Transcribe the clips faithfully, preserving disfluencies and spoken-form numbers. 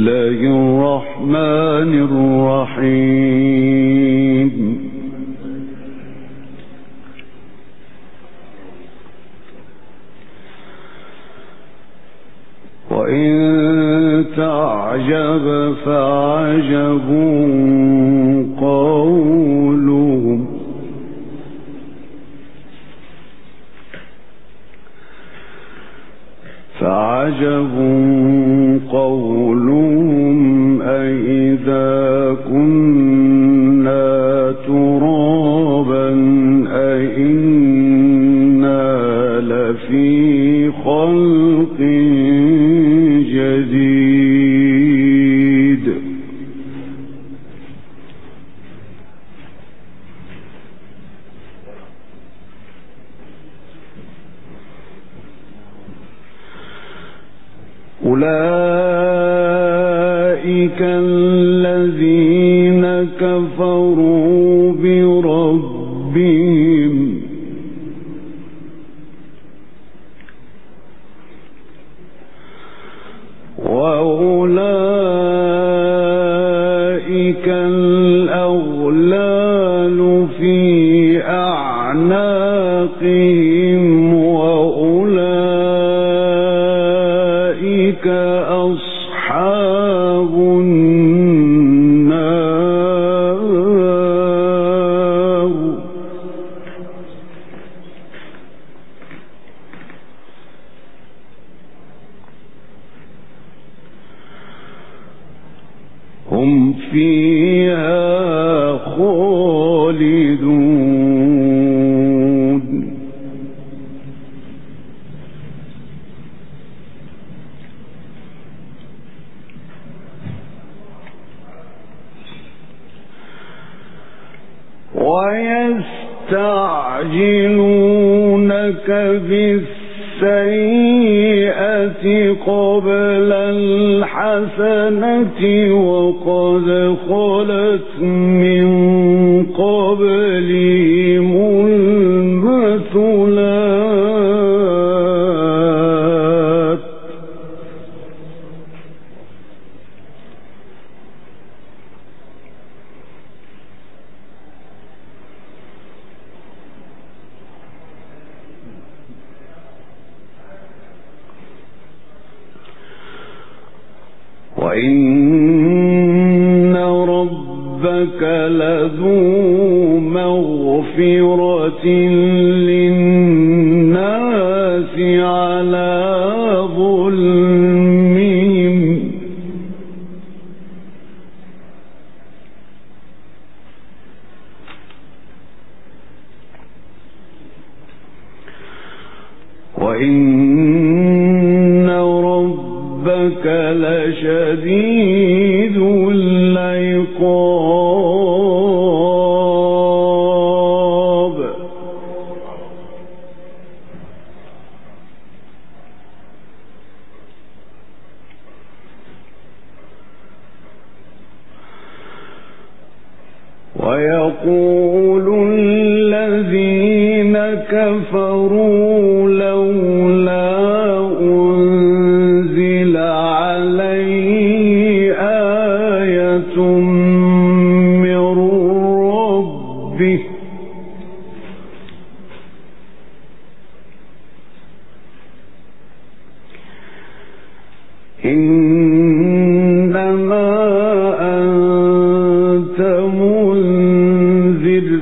الله الرحمن الرحيم. وإن تعجب فعجب قولهم فعجب قولهم أإذا كنا ترابا أإنا لفي خلق جديد. أولئك الذين كفروا بربهم وأولئك الأغلال في أعناقهم وأولئك أصحاب النار هم فيها خالدون. ويستعجلونك بالسيئة قبل الحسنة وقد خلت من قبلهم المثلات وإن ربك لذو مغفرة للناس على ظلمهم وإن ربك لشديد العقاب. ويقول الذين كفروا لولا أنزل عليه آية من ربه إنما أنت منذر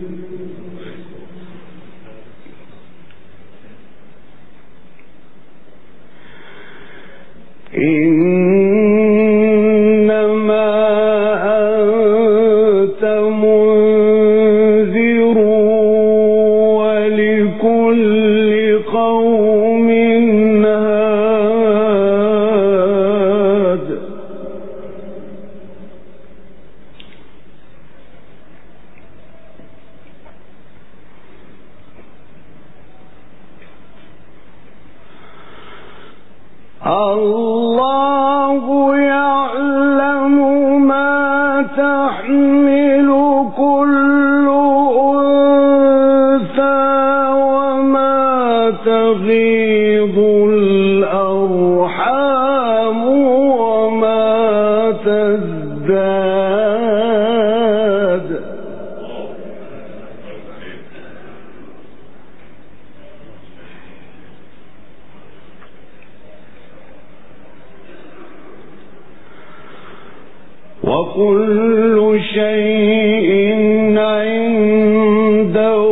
إنما أنت منذر ولكل قوم هاد. الله يعلم ما تحمل كل أنثى وما تغيض الأرحام وما وكل شيء عنده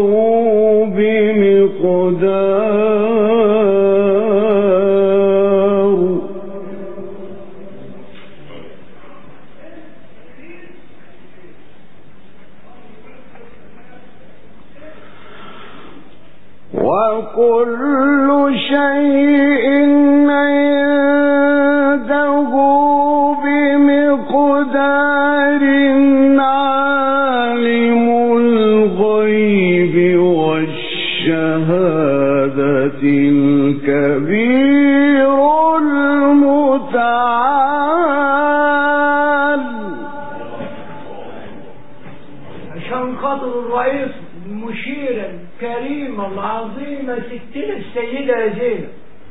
بمقدار. وكل شيء عنده بمقدار. عالم الغيب والشهادة الكبير المتعال. عشان خاطر الرئيس المشيرة الكريمة العظيمة ستنا السيدة زينب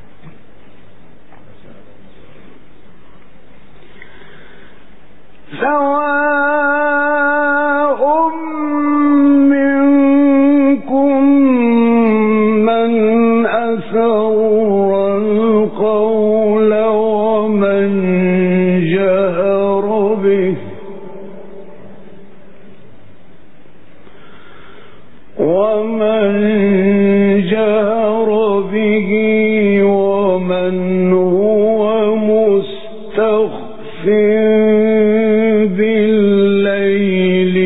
سواء منكم من أسر القول ومن جهر به ومن جهر به ومن هو مستخف بالليل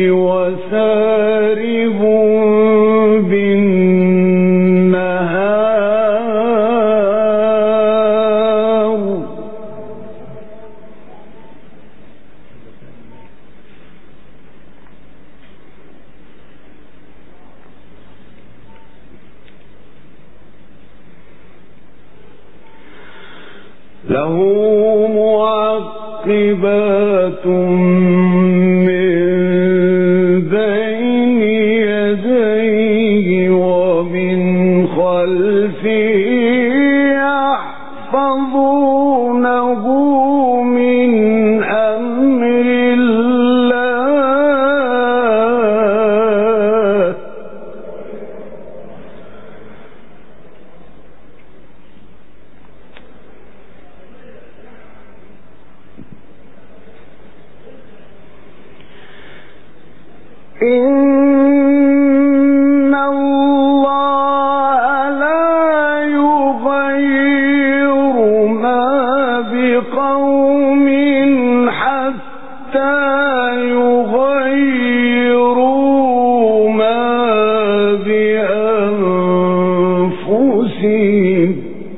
وسارب بالنهار. له معقبات من بين يديه ومن خلفه يحفظونه من أمر الله. إن الله لا يغير ما بقوم حتى يغيروا ما بأنفسهم.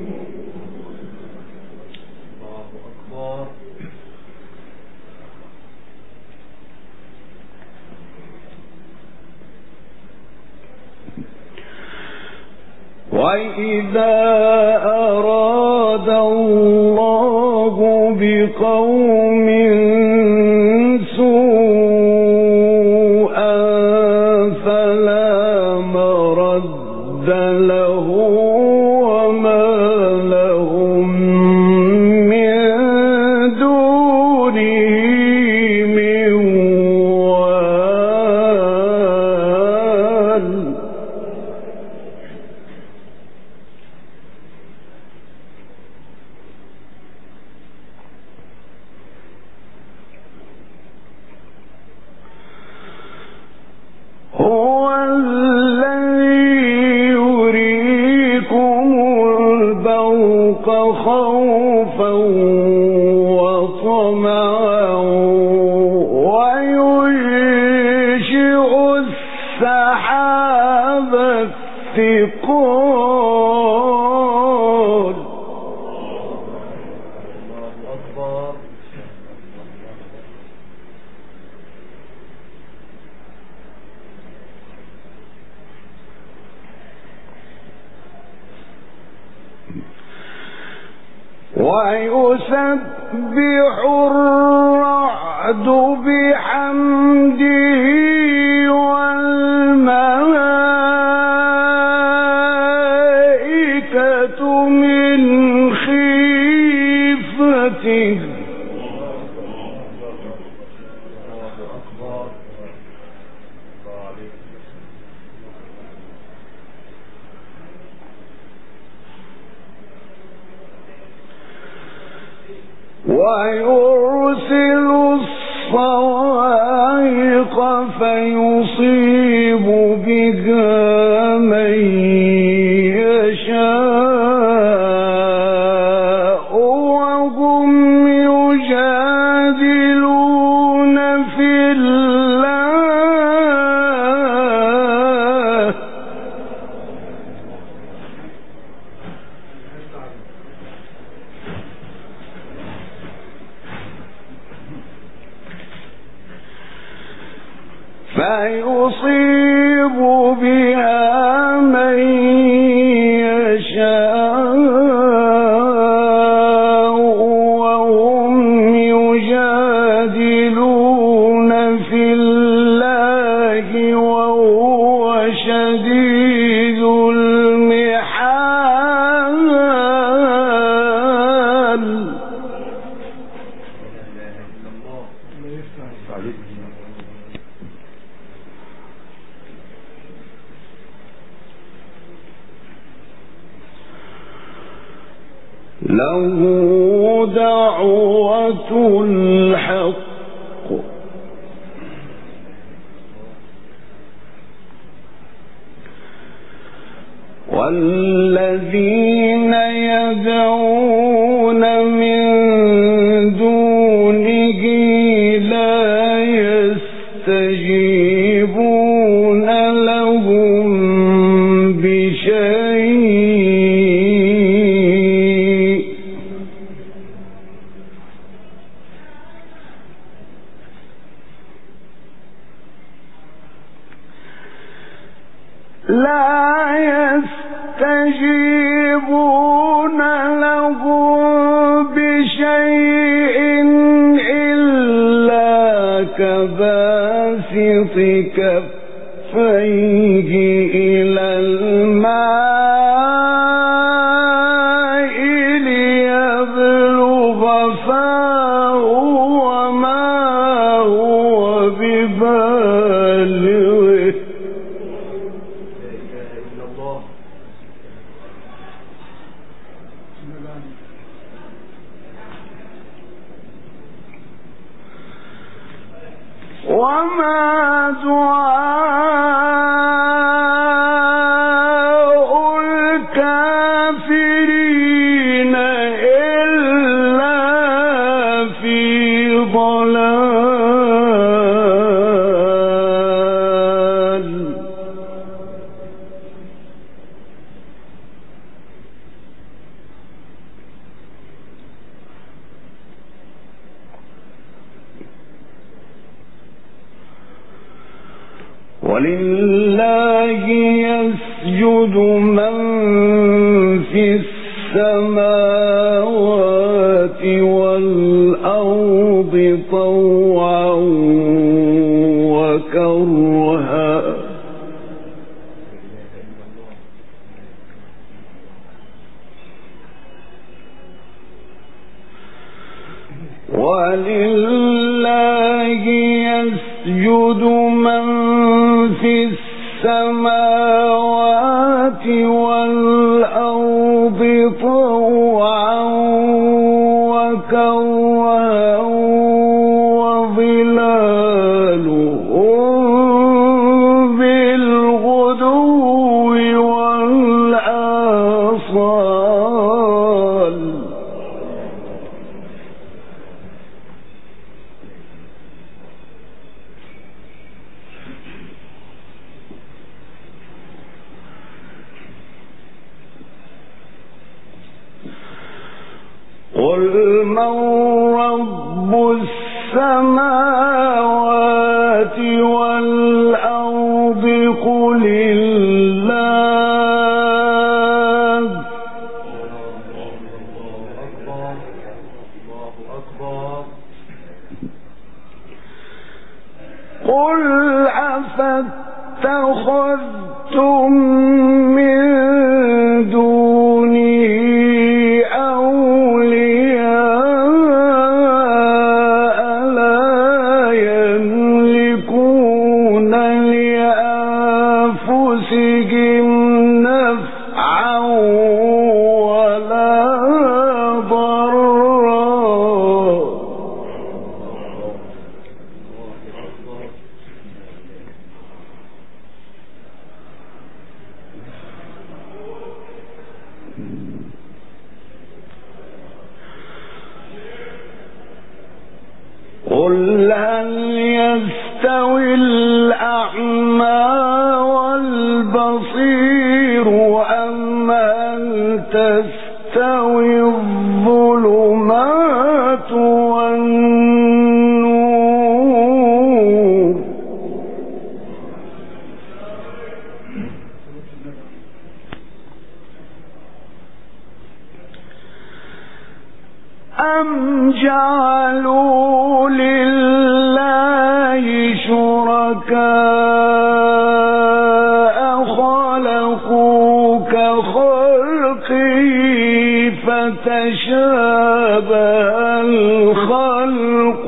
وإذا أراد الله بقوم سوءا فلا مرد له وما لهم من دونه من وال. هو الذي يريكم البرق خوفا وطمعا وينشئ السحاب الثقال. ويسبح الرعد بحمده والملائكة من خيفته. ويرسل صواعق فيصيب بها من يشاء وهم يجادلون في الله فيصيب بها من يشاء وهم يجادلون في الله وهو شديد المحال. له دعوة الحق والذين يدعون من دونه لا يستجيبون لهم بشيء لا يستجيبون لهم بشيء إلا كباسط كفيه إلى الماء ليبلغ فاه وما هو ببالغه وما دعاء الكافرين إلا في ضلال. ولله يسجد من في السماوات والأرض طوعا وكرها ولله يسجد من في السماوات والأرض طوعا وكرها وظلالهم بالغدو والآصال. قل من رب السماوات والأرض قل الله قل أفاتخذتم من دونه أولياء لا قل هل يستوي الأعمى والبصير أم هل تستوي الظلمات والنور أم جعلوا لله شركاء خلقوا كخلقه فتشابه الخلق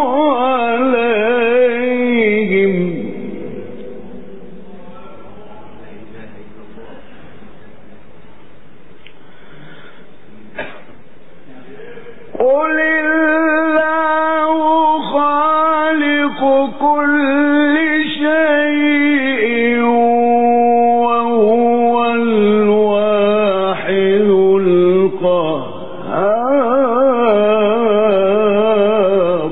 عليهم قل الله خالق كل شيء وهو الواحد القهار.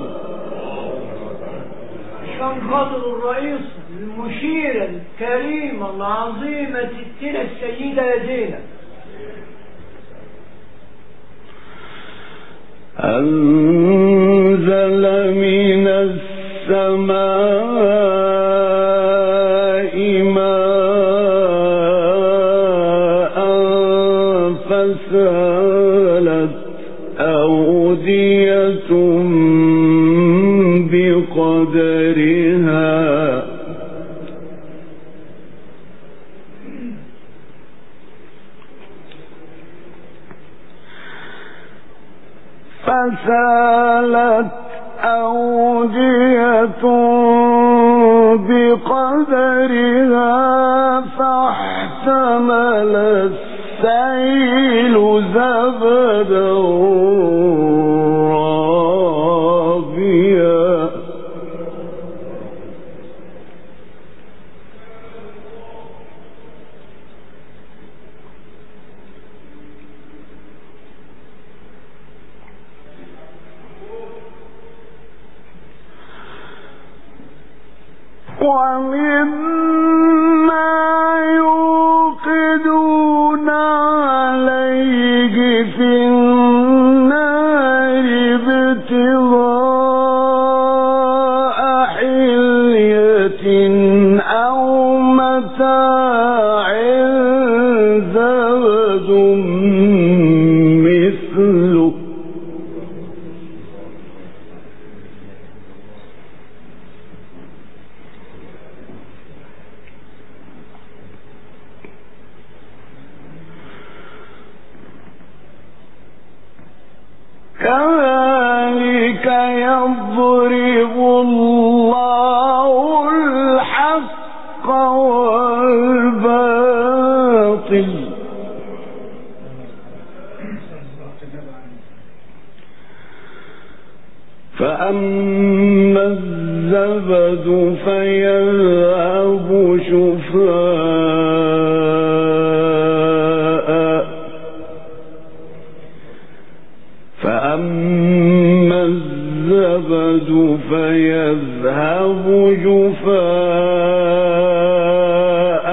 عشان خاطر الرئيس المشيرة الكريمة العظيمة ستنا السيدة زينب أنزل من السماء ماء فسالت أودية بقدرها فسالت أودية بقدرها فاحتمل السيل زبدا رابيا ومما يوقدون عليه في النار ابتغاء حلية أو متاع زبد مثله كذلك يضرب الله الحق والباطل فأما الزبد فيذهب شفاء فأما الزبد فيذهب جفاء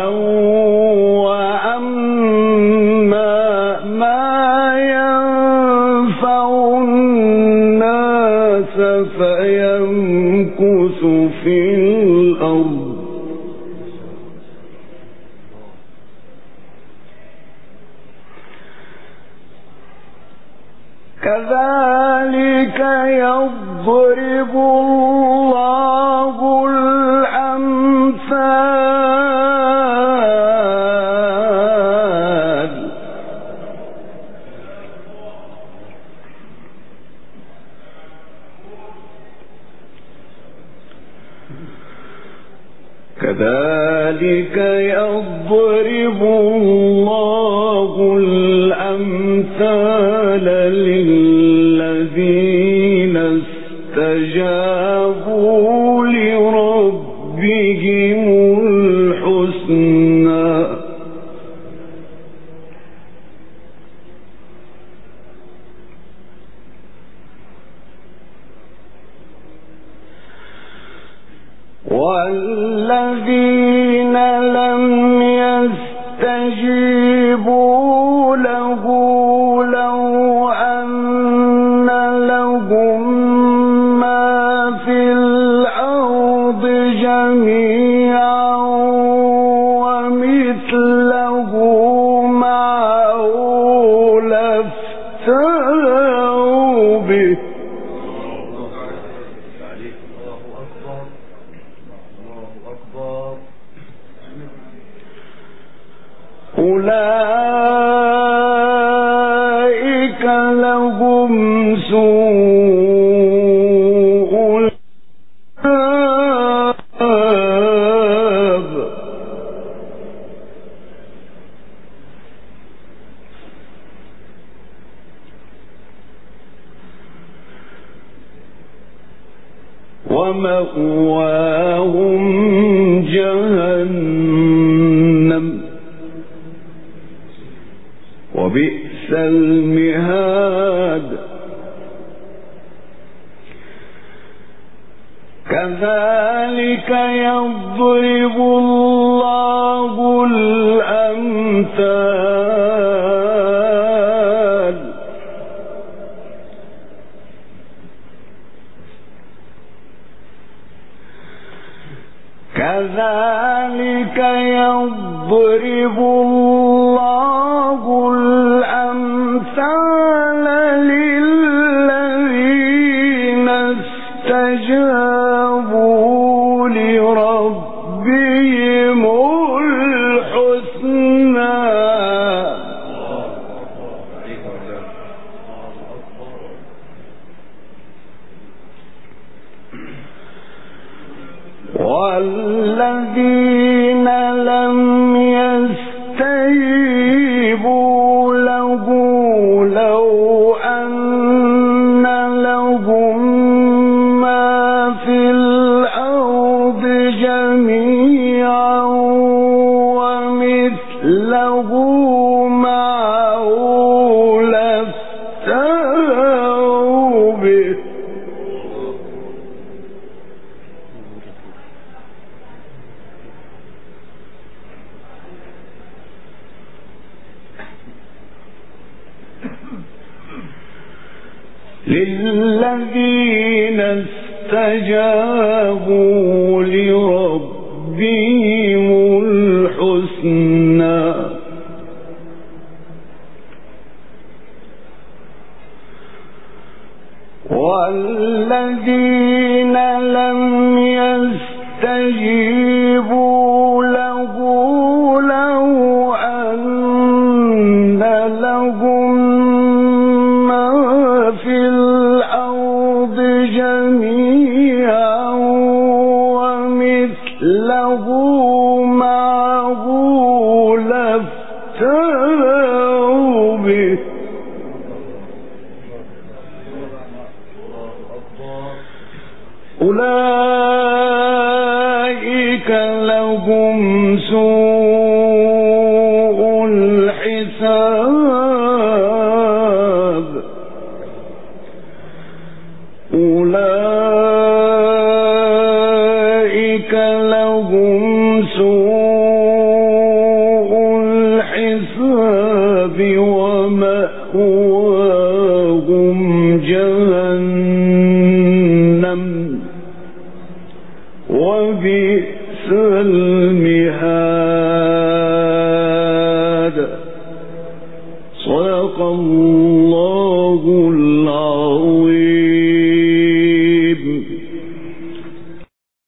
وأما ما ينفع الناس فيمكث في الأرض كذلك يضرب الله الأمثال كذلك يضرب الله الأمثال للذين استجابوا لربهم الحسنى والذين لم يستجيبوا له لو أن لهم ما في الأرض جميعا ومثله معه لافتدوا به أولئك لهم سوء العذاب ومأواهم جهنم وبئس المهاد كذلك يضرب الله الأمثال كذلك يضرب الله الأمثال للذين استجابوا لربهم الحسنى والذين لم يستجيبوا له لو أن لهم ما في الأرض جميعا ومثله معه لافتدوا به للذين استجابوا لربهم الحسنى والذين لم يستجيبوا له لو أن لهم ما في الأرض جميعا ومثله معه لافتدوا به أولئك لهم سوء الحساب أولئك لهم سوء الحساب ومأواهم جهنم وبئس المهاد صدق الله